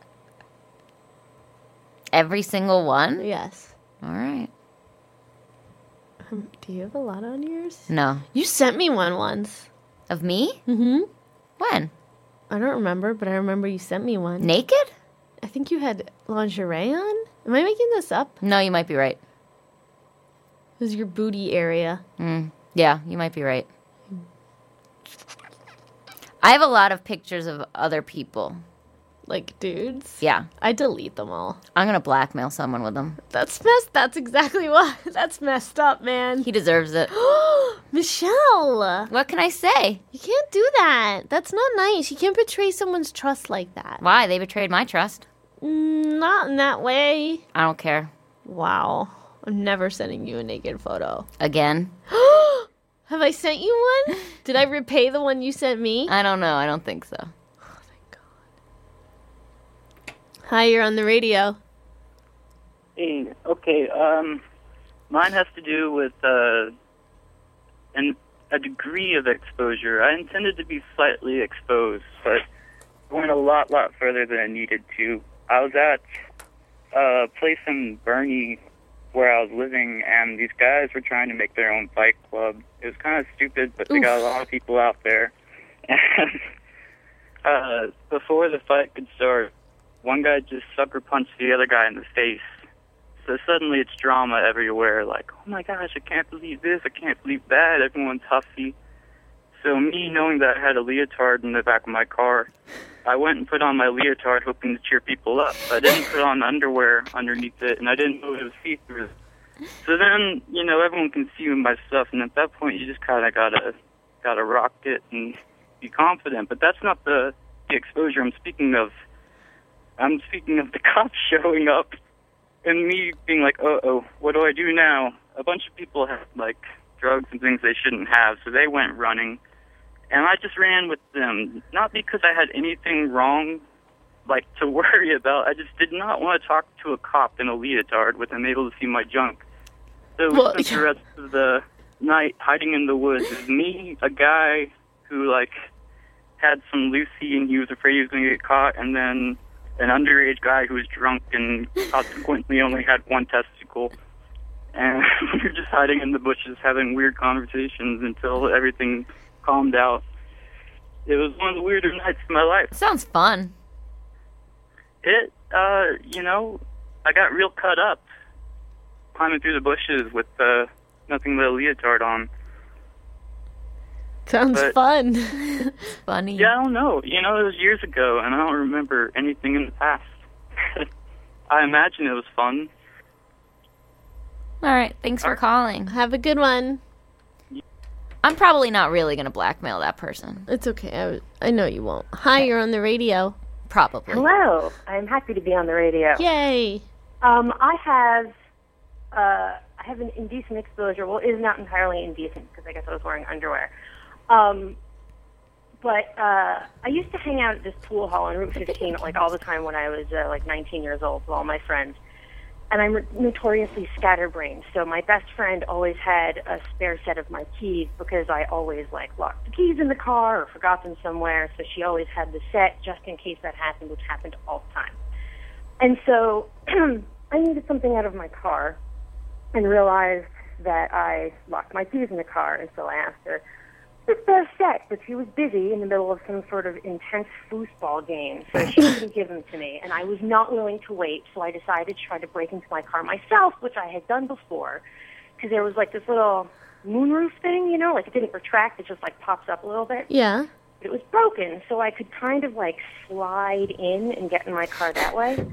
Every single one? Yes. All right. Um, do you have a lot on yours? No. You sent me one once. Of me? Mm-hmm. When? I don't remember, but I remember you sent me one. Naked? I think you had lingerie on. Am I making this up? No, you might be right. It was your booty area. Mm. Yeah, you might be right. I have a lot of pictures of other people. Like dudes? Yeah. I delete them all. I'm going to blackmail someone with them. That's messed. That's exactly what. That's messed up, man. He deserves it. Michelle. What can I say? You can't do that. That's not nice. You can't betray someone's trust like that. Why? They betrayed my trust. Mm, not in that way. I don't care. Wow. I'm never sending you a naked photo. Again? Have I sent you one? Did I repay the one you sent me? I don't know. I don't think so. Hi, you're on the radio. Hey, okay. Um, mine has to do with uh, an, a degree of exposure. I intended to be slightly exposed, but I went a lot, lot further than I needed to. I was at a place in Bernie where I was living, and these guys were trying to make their own fight club. It was kind of stupid, but they Oof. got a lot of people out there. And uh, before the fight could start, one guy just sucker punched the other guy in the face. So suddenly it's drama everywhere, like, oh my gosh, I can't believe this, I can't believe that, everyone's huffy. So me, knowing that I had a leotard in the back of my car, I went and put on my leotard hoping to cheer people up. I didn't put on underwear underneath it, and I didn't know it was see-through. So then, you know, everyone can see my stuff, and at that point you just kind of gotta, gotta rock it and be confident. But that's not the, the exposure I'm speaking of. I'm speaking of the cops showing up and me being like, uh-oh, what do I do now? A bunch of people had, like, drugs and things they shouldn't have, so they went running. And I just ran with them, not because I had anything wrong, like, to worry about. I just did not want to talk to a cop in a leotard with him able to see my junk. So we Well, spent the rest of the night hiding in the woods. It was me, a guy who, like, had some Lucy and he was afraid he was going to get caught, and then an underage guy who was drunk and consequently only had one testicle. And we were just hiding in the bushes having weird conversations until everything calmed out. It was one of the weirder nights of my life. Sounds fun. It, uh, you know, I got real cut up climbing through the bushes with uh, nothing but a leotard on. Sounds But- fun. Funny. Yeah, I don't know. You know, it was years ago, and I don't remember anything in the past. I imagine it was fun. All right. Thanks for calling. Have a good one. I'm probably not really going to blackmail that person. It's okay. I, I know you won't. Hi, you're on the radio. Probably. Hello. I'm happy to be on the radio. Yay. Um, I have uh, I have an indecent exposure. Well, it is not entirely indecent because I guess I was wearing underwear. Um, but uh, I used to hang out at this pool hall on Route fifteen like all the time when I was uh, like nineteen years old with all my friends. And I'm notoriously scatterbrained, so my best friend always had a spare set of my keys because I always like locked the keys in the car or forgot them somewhere. So she always had the set just in case that happened, which happened all the time. And so I needed something out of my car and realized that I locked my keys in the car. And so I asked her, the spare set, but she was busy in the middle of some sort of intense foosball game, so she couldn't give them to me. And I was not willing to wait, so I decided to try to break into my car myself, which I had done before, because there was like this little moonroof thing, you know, like it didn't retract, it just like pops up a little bit. Yeah. But it was broken, so I could kind of like slide in and get in my car that way.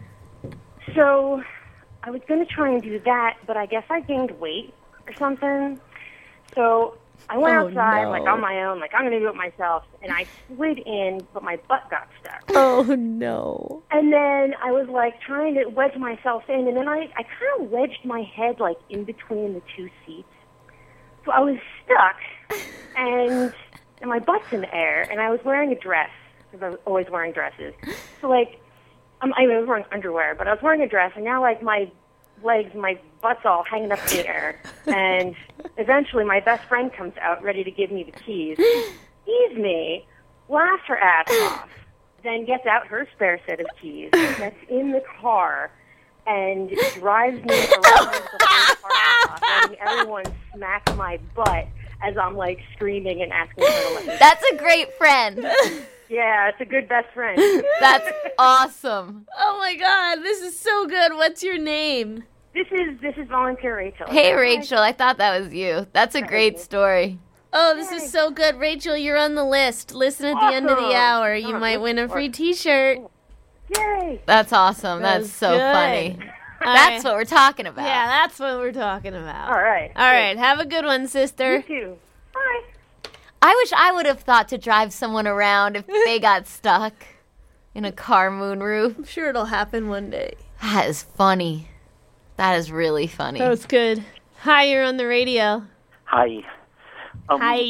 So I was going to try and do that, but I guess I gained weight or something. So I went Oh, outside, no. like, on my own, like, I'm going to do it myself, and I slid in, but my butt got stuck. Oh, no. And then I was, like, trying to wedge myself in, and then I, I kind of wedged my head, like, in between the two seats. So I was stuck, and, and my butt's in the air, and I was wearing a dress, because I was always wearing dresses. So, like, I'm, I was wearing underwear, but I was wearing a dress, and now, like, my legs, my butt's all hanging up in the air. And eventually my best friend comes out ready to give me the keys, sees me, laughs her ass off, then gets out her spare set of keys that's in the car and drives me around the whole parking lot, letting everyone smack my butt as I'm like screaming and asking her to let me. That's a great friend. Yeah, it's a good best friend. That's awesome. Oh my God, this is so good. What's your name? This is this is volunteer Rachel. Hey, Rachel, I thought that was you. That's a great story. Oh, this is so good. Rachel, you're on the list. Listen at the end of the Awesome. hour. You Oh, might look win a for free it. t-shirt. Yay! That's awesome. That That's was so good. funny. All That's right. what we're talking about. Yeah, that's what we're talking about. All right. All right, have a good one, sister. You too. Bye. I wish I would have thought to drive someone around if they got stuck in a car moonroof. I'm sure it'll happen one day. That is funny. That is really funny. That was good. Hi, you're on the radio. Hi. Um, Hi.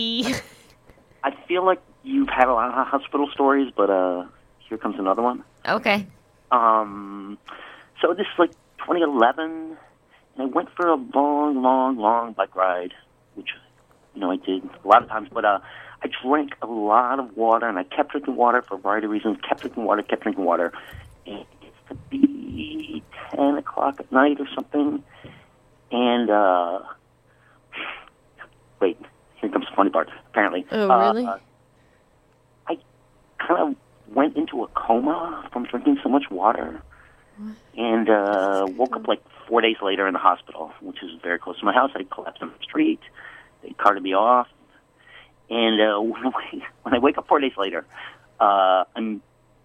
I feel like you've had a lot of hospital stories, but uh, here comes another one. Okay. Um, so this is like twenty eleven, and I went for a long, long, long bike ride, which, you know, I did a lot of times, but uh, I drank a lot of water, and I kept drinking water for a variety of reasons, kept drinking water, kept drinking water, and it gets to be ten o'clock at night or something, and, uh, wait, here comes the funny part, apparently. Oh, Uh, really? uh, I kind of went into a coma from drinking so much water, and uh, woke up like four days later in the hospital, which is very close to my house. I collapsed on the street. They carted me off, and uh, when, I, when I wake up four days later, uh, I'm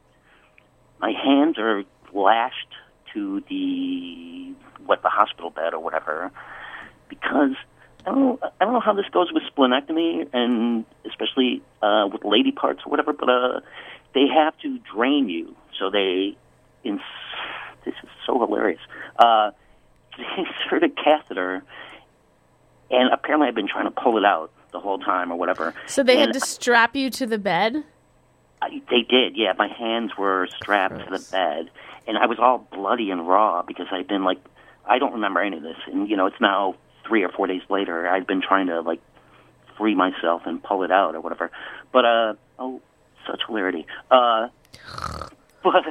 my hands are lashed to the what the hospital bed or whatever, because I don't know, I don't know how this goes with splenectomy and especially uh, with lady parts or whatever, but uh, they have to drain you, so they ins- this is so hilarious. Uh, they insert a catheter. And apparently I've been trying to pull it out the whole time or whatever. So they and had to strap you to the bed? I, they did, yeah. My hands were strapped to the bed. And I was all bloody and raw because I'd been, like, I don't remember any of this. And, you know, it's now three or four days later. I've been trying to, like, free myself and pull it out or whatever. But, uh, oh, such hilarity. Uh, but,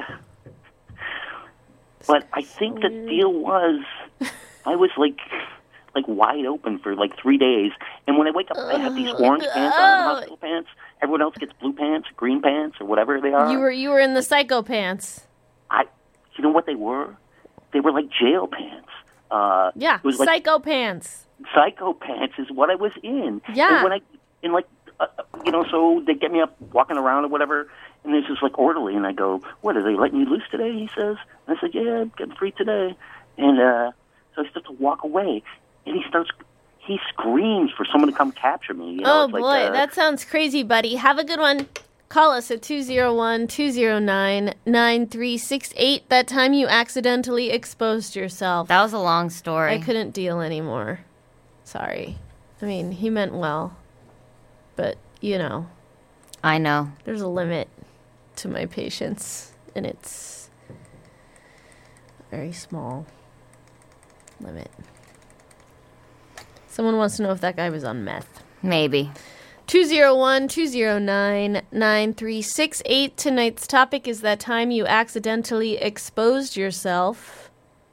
but I think the deal was I was, like... like wide open for like three days, and when I wake up, I have these orange pants on, hospital pants. Everyone else gets blue pants, green pants, or whatever they are. You were you were in the psycho pants. I, you know what they were? They were like jail pants. Uh, Yeah, it was like psycho pants. psycho pants is what I was in. Yeah. And when I, in like, uh, you know, so they get me up walking around or whatever, and there's this like orderly, and I go, "What, are they letting you loose today?" He says. And I said, "Yeah, I'm getting free today." And uh, so I start to walk away. and he starts, he screams for someone to come capture me. You know, oh, it's boy, like, uh, that sounds crazy, buddy. Have a good one. Call us at two oh one, two oh nine, nine three six eight. That time you accidentally exposed yourself. That was a long story. I couldn't deal anymore. Sorry. I mean, he meant well. But, you know. I know. There's a limit to my patience. And it's a very small limit. Someone wants to know if that guy was on meth. Maybe. two oh one, two oh nine, nine three six eight. Tonight's topic is that time you accidentally exposed yourself.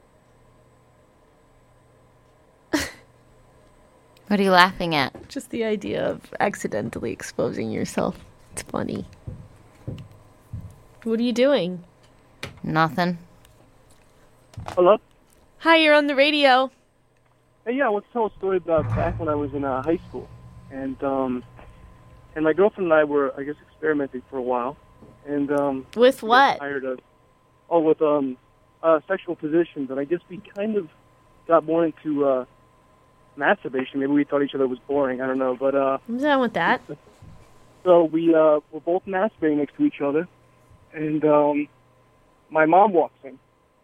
What are you laughing at? Just the idea of accidentally exposing yourself. It's funny. What are you doing? Nothing. Hello? Hi, you're on the radio. Hey, yeah, I want to tell a story about back when I was in uh, high school. And, um... And my girlfriend and I were, I guess, experimenting for a while. And, um... With we what? got tired of... Oh, with, um... Uh, sexual positions. And I guess we kind of got more into, uh... masturbation. Maybe we thought each other was boring. I don't know. But, uh... I'm down with that. So we, uh... were both masturbating next to each other. And, um... my mom walks in.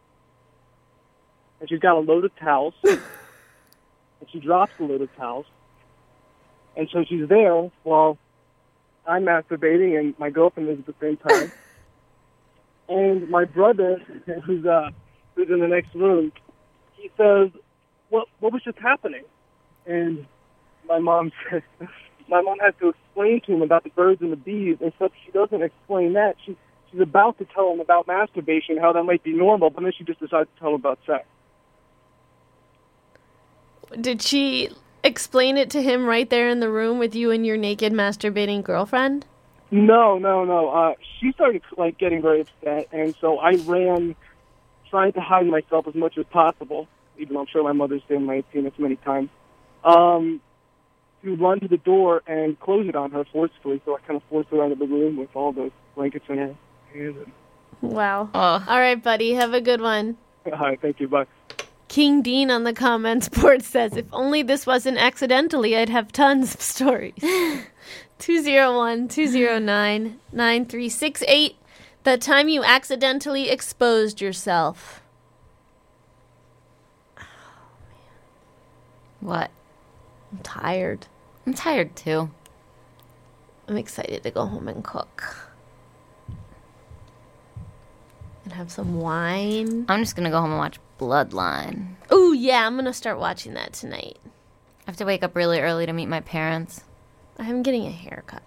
And she's got a load of towels. And she drops the load of towels. And so she's there while I'm masturbating and my girlfriend is at the same time. And my brother, who's uh, who's in the next room, he says, "What what was just happening?" And my mom says, my mom has to explain to him about the birds and the bees, except she doesn't explain that. She she's about to tell him about masturbation, how that might be normal, but then she just decides to tell him about sex. Did she explain it to him right there in the room with you and your naked masturbating girlfriend? No, no, no. Uh, she started like getting very upset, and so I ran, trying to hide myself as much as possible. Even though I'm sure my mother's seen my seen this many times. Um, to run to the door and close it on her forcefully. So I kind of forced her out of the room with all those blankets in her hand. Wow. Oh. All right, buddy. Have a good one. All right, thank you. Bye. King Dean on the comments board says, if only this wasn't accidentally, I'd have tons of stories. two oh one, two oh nine, nine three six eight. The time you accidentally exposed yourself. Oh, man. What? I'm tired. I'm tired, too. I'm excited to go home and cook. And have some wine. I'm just going to go home and watch Bloodline. Oh, yeah, I'm going to start watching that tonight. I have to wake up really early to meet my parents. I'm getting a haircut.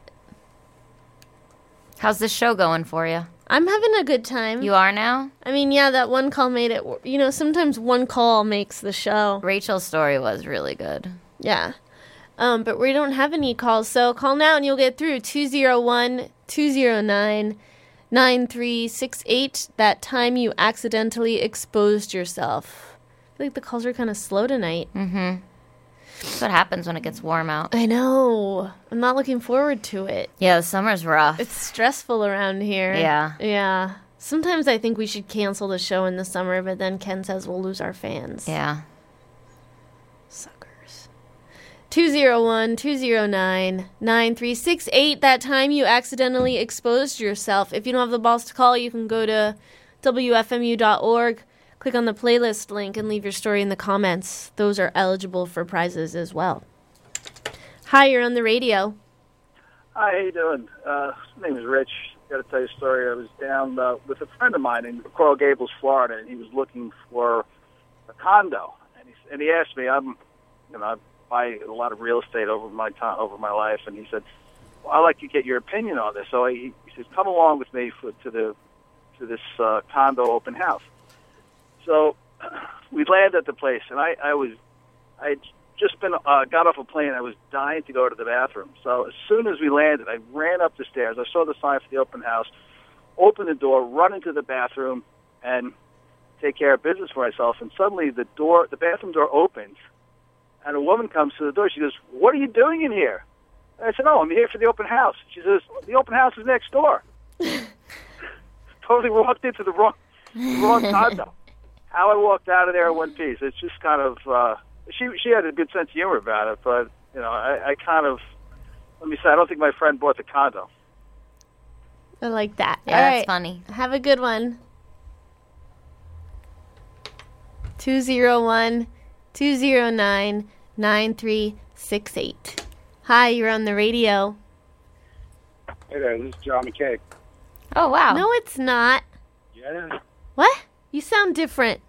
How's this show going for you? I'm having a good time. You are now? I mean, yeah, that one call made it... You know, sometimes one call makes the show. Rachel's story was really good. Yeah. Um, but we don't have any calls, so call now and you'll get through. two oh one, two oh nine, nine three six eight. That time you accidentally exposed yourself. I feel like the calls are kind of slow tonight. Mm-hmm. That's what happens when it gets warm out. I know. I'm not looking forward to it. Yeah, the summer's rough. It's stressful around here. Yeah. Yeah. Sometimes I think we should cancel the show in the summer, but then Ken says we'll lose our fans. Yeah. Suckers. two oh one, two oh nine, nine three six eight. That time you accidentally exposed yourself. If you don't have the balls to call, you can go to W F M U dot org. Click on the playlist link and leave your story in the comments. Those are eligible for prizes as well. Hi, you're on the radio. Hi, how you doing? Uh, my name is Rich. Got to tell you a story. I was down uh, with a friend of mine in Coral Gables, Florida, and he was looking for a condo. And he and he asked me, I'm, you know, I buy a lot of real estate over my time, over my life, and he said, well, I'd like to get your opinion on this. So he, he says, come along with me for, to the to this uh, condo open house. So we landed at the place, and I, I was, I had just been, uh, got off a plane. I was dying to go to the bathroom. So as soon as we landed, I ran up the stairs. I saw the sign for the open house, opened the door, run into the bathroom, and take care of business for myself. And suddenly the door, the bathroom door opens, and a woman comes to the door. She goes, "What are you doing in here?" And I said, "Oh, I'm here for the open house." She says, "The open house is next door." Totally walked into the wrong, wrong condo. How I walked out of there in one piece. It's just kind of, uh, she she had a good sense of humor about it, but you know, I, I kind of let me say, I don't think my friend bought the condo. I like that. Yeah, All that's right. funny. Have a good one. two zero one, two zero nine, nine three six eight. Hi, you're on the radio. Hey there, this is John McCabe. Oh, wow. No, it's not. Yeah, it is. What? You sound different.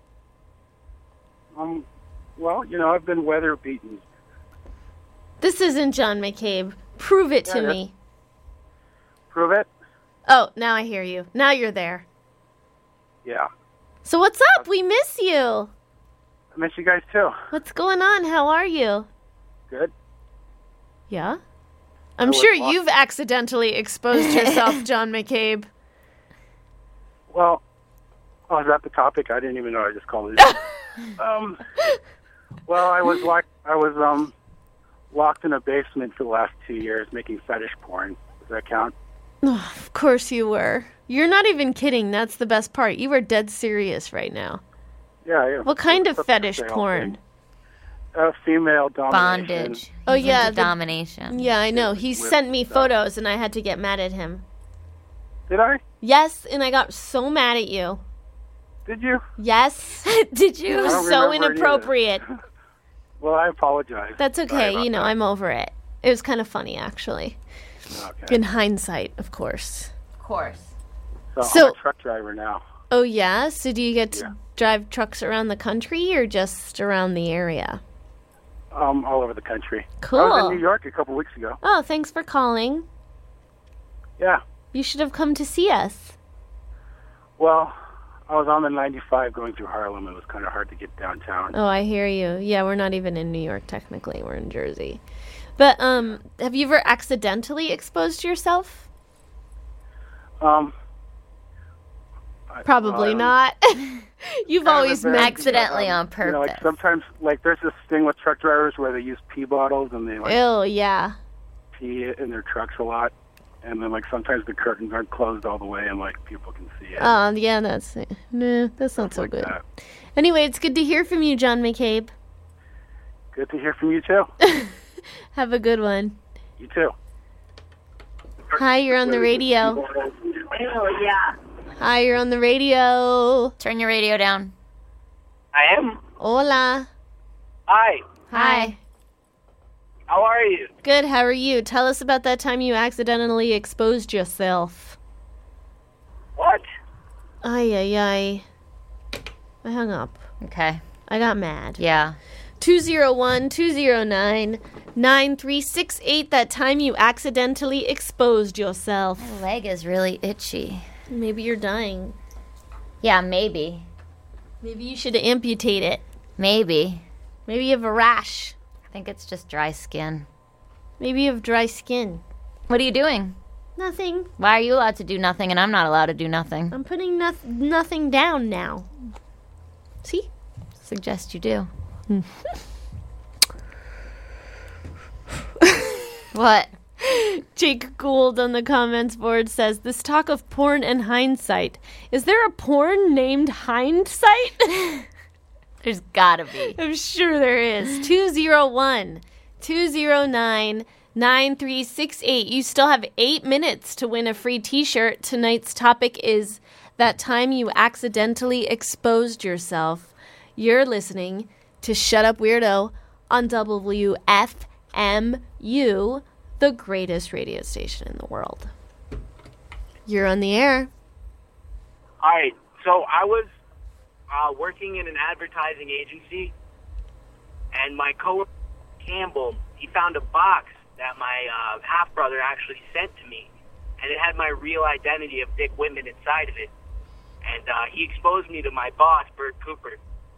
Um, well, you know, I've been weather beaten. This isn't John McCabe. Prove it to Yeah, yeah. me. Prove it? Oh, now I hear you. Now you're there. Yeah. So what's up? We miss you. I miss you guys too. What's going on? How are you? Good. Yeah? I'm was sure lost. you've accidentally exposed yourself, John McCabe. Well, oh, is that the topic? I didn't even know. I just called it. um, well, I was locked. I was um locked in a basement for the last two years making fetish porn. Does that count? Oh, of course you were. You're not even kidding. That's the best part. You are dead serious right now. Yeah, yeah. What kind of That's fetish the whole porn? thing. Uh, female domination. Bondage. Oh, He's yeah. into the- domination. Yeah, I know. He With sent me stuff. photos and I had to get mad at him. Did I? Yes, and I got so mad at you. Did you? Yes. Did It you? was don't so remember it either. inappropriate. Well, I apologize. That's Sorry okay. about You know, that. I'm over it. It was kind of funny, actually. Okay. In hindsight, of course. Of course. So, So- I'm a truck driver now. Oh, yeah? So do you get to Yeah. drive trucks around the country or just around the area? Um, all over the country. I was Cool. in New York a couple weeks ago. Oh, thanks for calling. Yeah. You should have come to see us. Well, I was on the ninety-five going through Harlem. It was kind of hard to get downtown. Oh, I hear you. Yeah, we're not even in New York, technically. We're in Jersey. But um, have you ever accidentally exposed yourself? Um, I- Probably well, I not. You've Kind of always embarrassing, meant Accidentally but, um, on purpose. You know, like sometimes, like there's this thing with truck drivers where they use pee bottles and they like Ew, yeah. pee in their trucks a lot, and then like sometimes the curtains aren't closed all the way and like people can see it. Oh, yeah, that's... Nah, that's not so like good. that. Anyway, it's good to hear from you, John McCabe. Good to hear from you too. Have a good one. You too. Hi, you're on the radio. Oh, yeah. Hi, you're on the radio. Turn your radio down. I am. Hola. Hi. Hi. How are you? Good, how are you? Tell us about that time you accidentally exposed yourself. What? Ay, ay, ay. I hung up. Okay. I got mad. Yeah. two zero one, two zero nine, nine three six eight. That time you accidentally exposed yourself. My leg is really itchy. Maybe you're dying. Yeah, maybe. Maybe you should amputate it. Maybe. Maybe you have a rash. I think it's just dry skin. Maybe you have dry skin. What are you doing? Nothing. Why are you allowed to do nothing and I'm not allowed to do nothing? I'm putting noth- nothing down now. See? Suggest you do. What? Jake Gould on the comments board says, this talk of porn and hindsight. Is there a porn named Hindsight? There's gotta be. I'm sure there is. two zero one, two zero nine, nine three six eight. You still have eight minutes to win a free t-shirt. Tonight's topic is that time you accidentally exposed yourself. You're listening to Shut Up Weirdo on W F M U, the greatest radio station in the world. You're on the air. All right. So I was uh, working in an advertising agency, and my coworker Campbell, he found a box that my uh, half brother actually sent to me, and it had my real identity of Dick Whitman inside of it. And uh, he exposed me to my boss, Bert Cooper.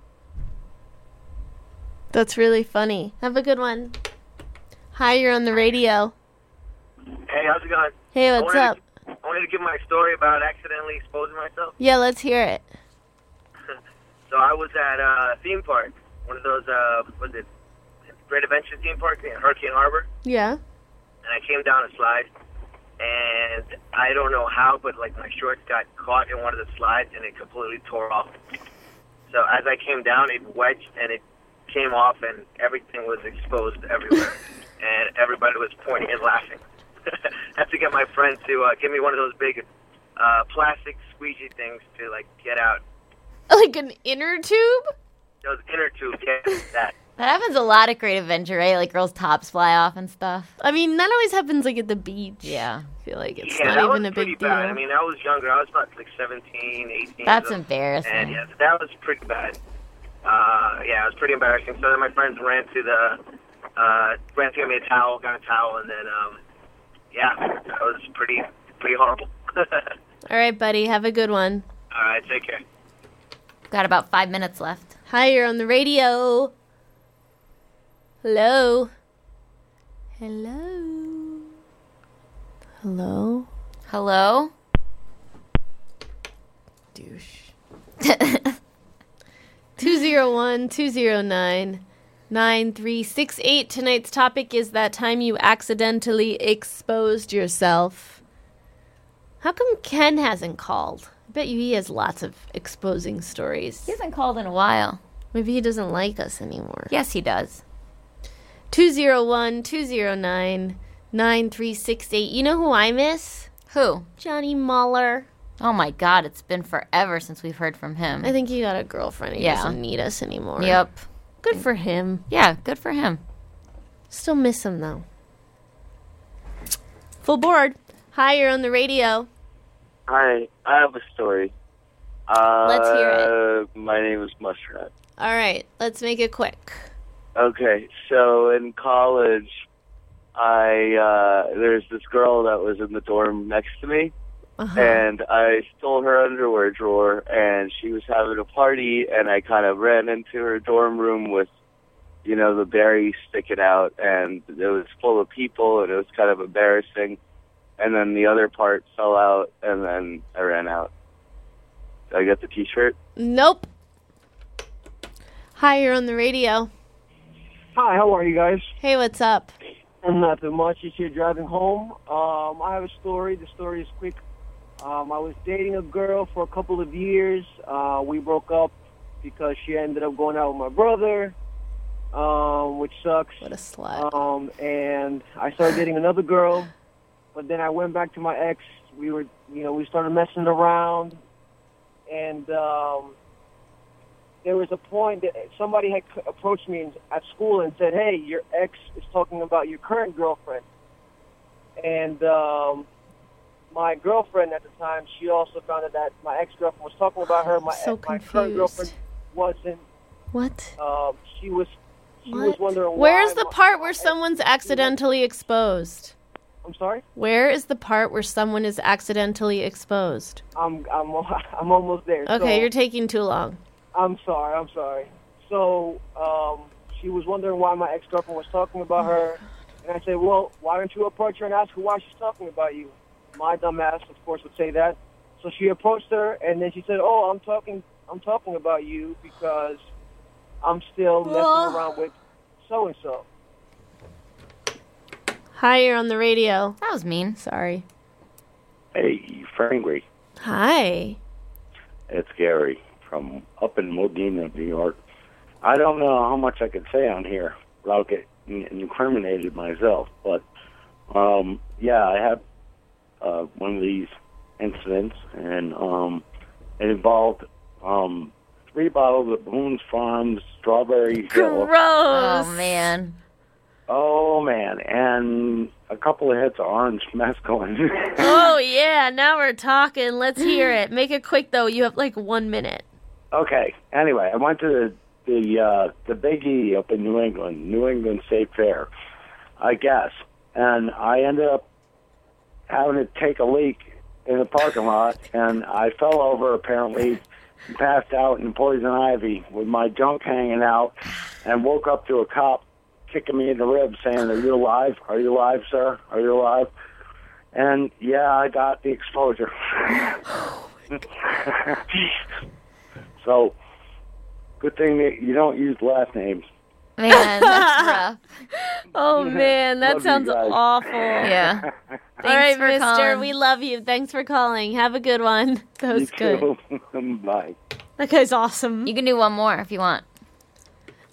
That's really funny. Have a good one. Hi, you're on the radio. Hey, how's it going? Hey, I what's wanted up? To, I wanted to give my story about accidentally exposing myself. Yeah, let's hear it. So I was at a theme park, one of those, uh, was it Great Adventure theme parks in Hurricane Harbor, Yeah. and I came down a slide, and I don't know how, but like my shorts got caught in one of the slides, and it completely tore off. So as I came down, it wedged, and it came off and everything was exposed everywhere, and everybody was pointing and laughing. I had to get my friend to uh, give me one of those big uh, plastic squeegee things to like get out. Like an inner tube? Those inner tube, yeah, that. That happens a lot at Great Adventure, right? Like girls' tops fly off and stuff. I mean, that always happens like at the beach. Yeah. I feel like it's yeah, not that even was a pretty big deal. bad. I mean, I was younger. I was about like seventeen, eighteen. That's so, embarrassing. And yeah, that was pretty bad. Uh, yeah, it was pretty embarrassing. So then my friends ran to the, uh, ran to get me a towel, got a towel, and then, um, yeah, that was pretty, pretty horrible. All right, buddy. Have a good one. All right, take care. Got about five minutes left. Hi, you're on the radio. Hello. Hello. Hello. Hello? Douche. two zero one, two zero nine, nine three six eight. Tonight's topic is that time you accidentally exposed yourself. How come Ken hasn't called? I bet you he has lots of exposing stories. He hasn't called in a while. Maybe he doesn't like us anymore. Yes, he does. two zero one, two zero nine, nine three six eight. You know who I miss? Who? Johnny Muller. Oh my God, it's been forever since we've heard from him. I think he got a girlfriend. He Yeah. doesn't need us anymore. Yep. Good for him. Yeah, good for him. Still miss him, though. Full board. Hi, you're on the radio. Hi, I have a story. Uh, Let's hear it. My name is Muskrat. All right, let's make it quick. Okay, so in college, I uh, there's this girl that was in the dorm next to me, Uh-huh. and I stole her underwear drawer, and she was having a party, and I kind of ran into her dorm room with, you know, the berries sticking out, and it was full of people, and it was kind of embarrassing. And then the other part fell out, and then I ran out. Did I get the T-shirt? Nope. Hi, you're on the radio. Hi, how are you guys? Hey, what's up? I'm not too much. Just here driving home. Um, I have a story. The story is quick. Um, I was dating a girl for a couple of years. Uh, we broke up because she ended up going out with my brother, um, which sucks. What a slut. Um, and I started dating another girl, but then I went back to my ex. We were, you know, we started messing around, and um, there was a point that somebody had c- approached me in, at school and said, "Hey, your ex is talking about your current girlfriend." And um, my girlfriend at the time, she also found out that my ex-girlfriend was talking about her. My, So my current confused. girlfriend wasn't. What? Um, she was. She What? was wondering Where's why the my- part where someone's accidentally exposed? I'm sorry. Where is the part where someone is accidentally exposed? I'm I'm I'm almost there. Okay, So- you're taking too long. I'm sorry, I'm sorry. So, um, she was wondering why my ex-girlfriend was talking about her. And I said, well, why don't you approach her and ask her why she's talking about you? My dumb ass, of course, would say that. So she approached her, and then she said, oh, I'm talking I'm talking about you because I'm still messing Oh. around with so-and-so. Hi, you're on the radio. That was mean. Sorry. Hey, Frangry. Hi. It's Gary from up in Modena, New York. I don't know how much I could say on here without getting incriminated myself, but um, yeah, I had uh, one of these incidents, and um, it involved um, three bottles of Boone's Farms Strawberry Hill. Gross. Oh, man. Oh, man, and a couple of hits of orange mescaline. Oh, yeah, now we're talking. Let's hear it. Make it quick, though. You have like one minute. Okay. Anyway, I went to the the, uh, the Big E up in New England, New England State Fair, I guess, and I ended up having to take a leak in the parking lot, and I fell over apparently, and passed out in poison ivy with my junk hanging out, and woke up to a cop kicking me in the ribs, saying, "Are you alive? Are you alive, sir? Are you alive?" And yeah, I got the exposure. So, good thing that you don't use last names. Man, that's rough. Oh, man, that Love you sounds guys. awful. Yeah. All right, for mister, calling. we love you. Thanks for calling. Have a good one. That was You good. too. Bye. That guy's awesome. You can do one more if you want.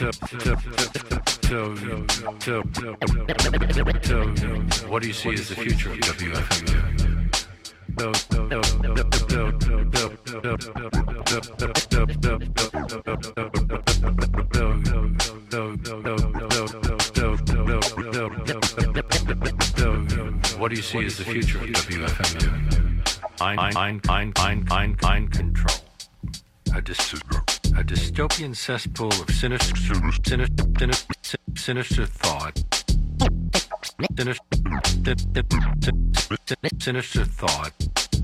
so, so, so, so, so, what do you see as the future of W F M U? So, so, so, so, what do you see as the future of W F M U? Ein, ein, ein, ein, ein, ein control. A, dys- a dystopian cesspool of sinister, sinister, sinister, sinister thought. Sinister, sinister thought.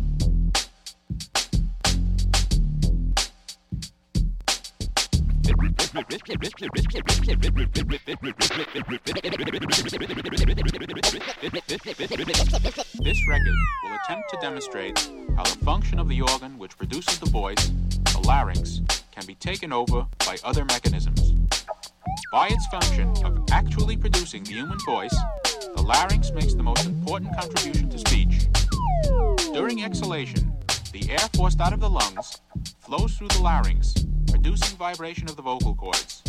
This record will attempt to demonstrate how the function of the organ which produces the voice, the larynx, can be taken over by other mechanisms. By its function of actually producing the human voice, the larynx makes the most important contribution to speech. During exhalation, the air forced out of the lungs flows through the larynx, producing vibration of the vocal cords.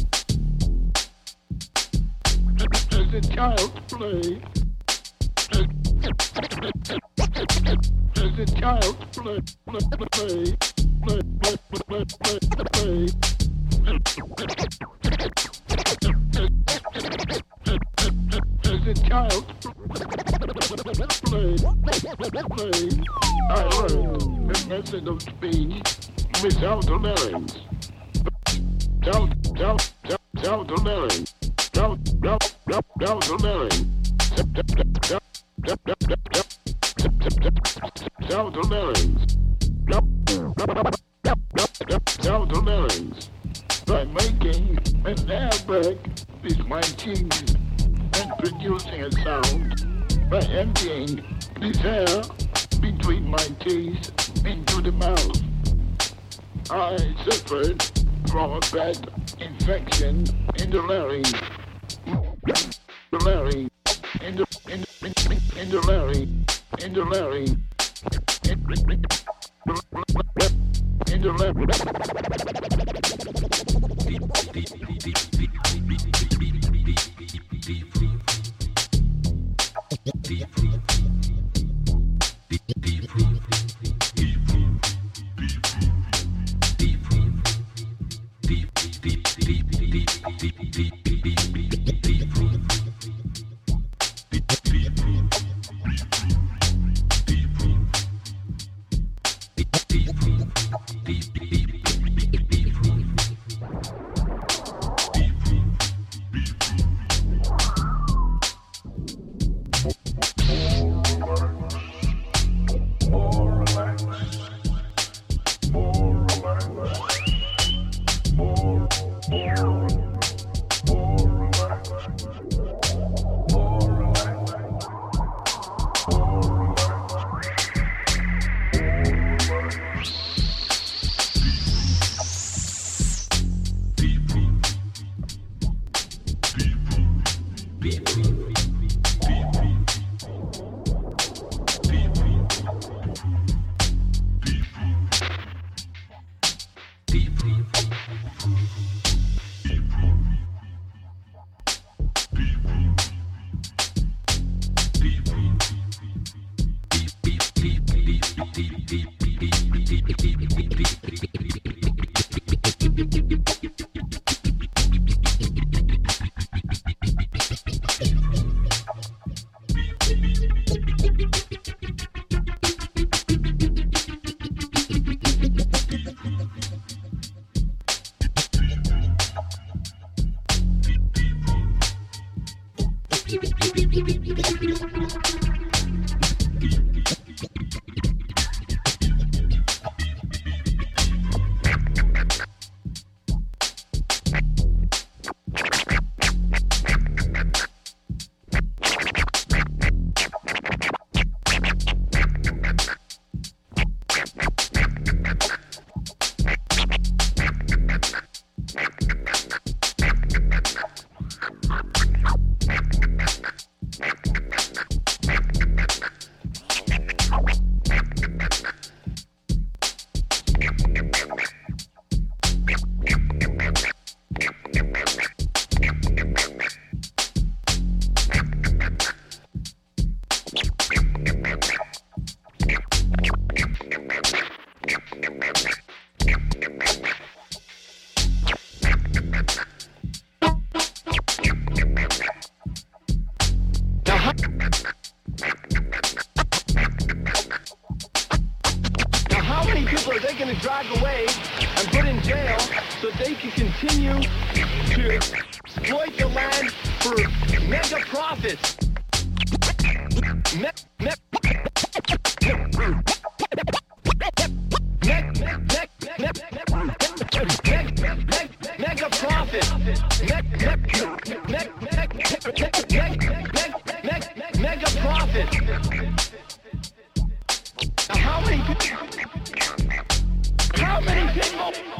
As a child play, as, as a child play, play, play, play, play, play, play, as a child play, play, I learned the method of speech without the larynx. Without, without, without the larynx. Without, without, without the larynx. Without the larynx. Without the larynx. By making an airbag with my teeth and producing a sound by emptying this air between my teeth into the mouth. I suffered from a bad infection in the larynx. The larynx. In the in in, in the larynx. In the larynx. In, in the larynx. continue to exploit the land for mega profits. Me- me- Mega profit. Mega profit. How many people? How many people?